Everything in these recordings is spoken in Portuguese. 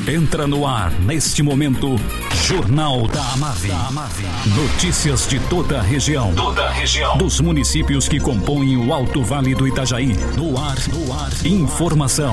Entra no ar, neste momento, Jornal da Amave. Notícias de toda a região. Dos municípios que compõem o Alto Vale do Itajaí. No ar. Informação.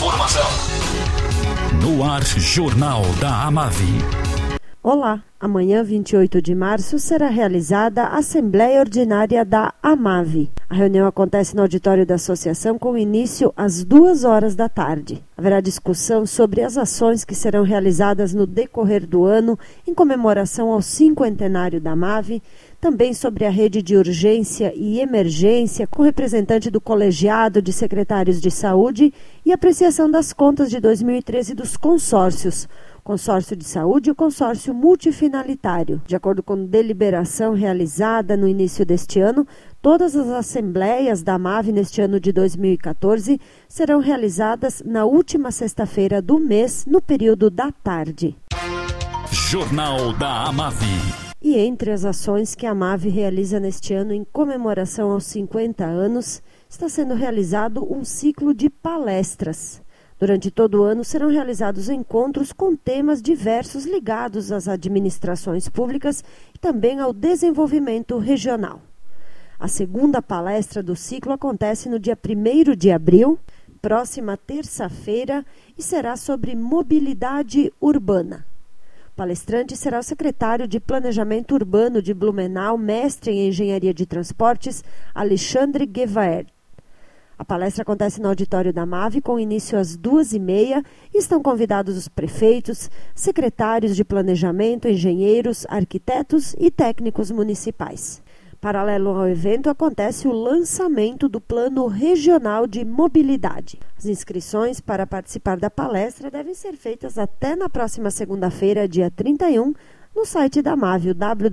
No ar, Jornal da Amave. Olá, amanhã, 28 de março, será realizada a Assembleia Ordinária da Amave. A reunião acontece no auditório da associação com início às 2h da tarde. Haverá discussão sobre as ações que serão realizadas no decorrer do ano em comemoração ao 50º da Amave, também sobre a rede de urgência e emergência com representante do colegiado de secretários de saúde e apreciação das contas de 2013 dos consórcios. Consórcio de Saúde e o Consórcio Multifinalitário. De acordo com deliberação realizada no início deste ano, todas as assembleias da Amave neste ano de 2014 serão realizadas na última sexta-feira do mês, no período da tarde. Jornal da Amave. E entre as ações que a Amave realiza neste ano em comemoração aos 50 anos, está sendo realizado um ciclo de palestras. Durante todo o ano serão realizados encontros com temas diversos ligados às administrações públicas e também ao desenvolvimento regional. A segunda palestra do ciclo acontece no dia 1º de abril, próxima terça-feira, e será sobre mobilidade urbana. O palestrante será o secretário de Planejamento Urbano de Blumenau, mestre em Engenharia de Transportes, Alexandre Guevaert. A palestra acontece no auditório da Amave com início às 2h30 e estão convidados os prefeitos, secretários de planejamento, engenheiros, arquitetos e técnicos municipais. Paralelo ao evento, acontece o lançamento do Plano Regional de Mobilidade. As inscrições para participar da palestra devem ser feitas até na próxima segunda-feira, dia 31, no site da Amave,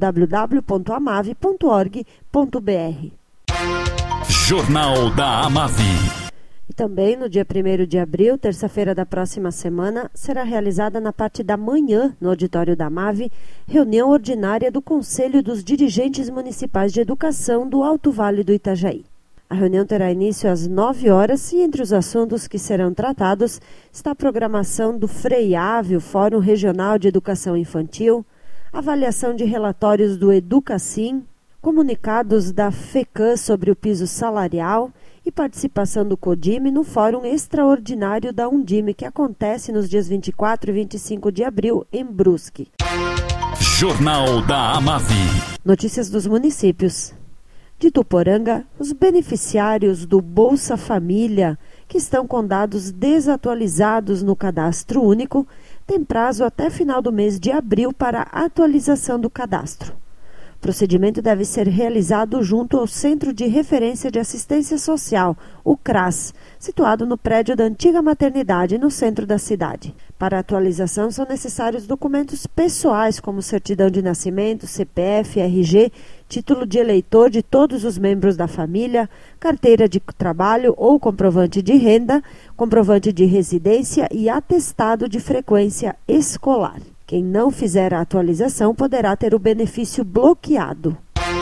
www.amave.org.br. Jornal da Amave. E também no dia 1º de abril, terça-feira da próxima semana, será realizada na parte da manhã, no auditório da Amave, reunião ordinária do Conselho dos Dirigentes Municipais de Educação do Alto Vale do Itajaí. A reunião terá início às 9h e entre os assuntos que serão tratados está a programação do FREIAVE, o Fórum Regional de Educação Infantil, avaliação de relatórios do Educacim, comunicados da FECAM sobre o piso salarial e participação do CODIME no Fórum Extraordinário da Undime, que acontece nos dias 24 e 25 de abril, em Brusque. Jornal da Amave. Notícias dos municípios. De Tuporanga, os beneficiários do Bolsa Família, que estão com dados desatualizados no Cadastro Único, têm prazo até final do mês de abril para a atualização do cadastro. O procedimento deve ser realizado junto ao Centro de Referência de Assistência Social, o CRAS, situado no prédio da antiga maternidade, no centro da cidade. Para a atualização são necessários documentos pessoais, como certidão de nascimento, CPF, RG, título de eleitor de todos os membros da família, carteira de trabalho ou comprovante de renda, comprovante de residência e atestado de frequência escolar. Quem não fizer a atualização poderá ter o benefício bloqueado.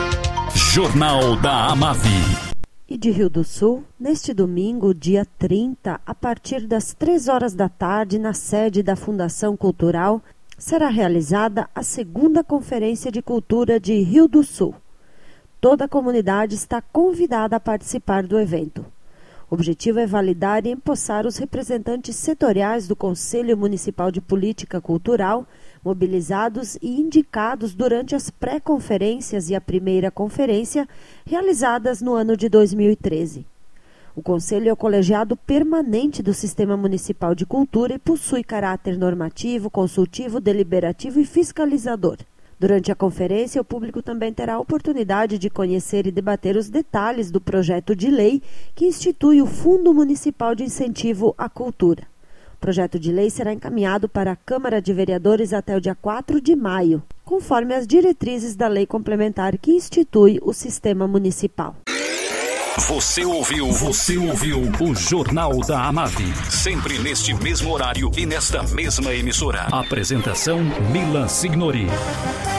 Jornal da Amave. E de Rio do Sul, neste domingo, dia 30, a partir das 3h da tarde, na sede da Fundação Cultural, será realizada a segunda Conferência de Cultura de Rio do Sul. Toda a comunidade está convidada a participar do evento. O objetivo é validar e empossar os representantes setoriais do Conselho Municipal de Política Cultural, mobilizados e indicados durante as pré-conferências e a primeira conferência, realizadas no ano de 2013. O Conselho é o colegiado permanente do Sistema Municipal de Cultura e possui caráter normativo, consultivo, deliberativo e fiscalizador. Durante a conferência, o público também terá a oportunidade de conhecer e debater os detalhes do projeto de lei que institui o Fundo Municipal de Incentivo à Cultura. O projeto de lei será encaminhado para a Câmara de Vereadores até o dia 4 de maio, conforme as diretrizes da lei complementar que institui o sistema municipal. Você ouviu o Jornal da Amave. Sempre neste mesmo horário e nesta mesma emissora. Apresentação Milan Signori.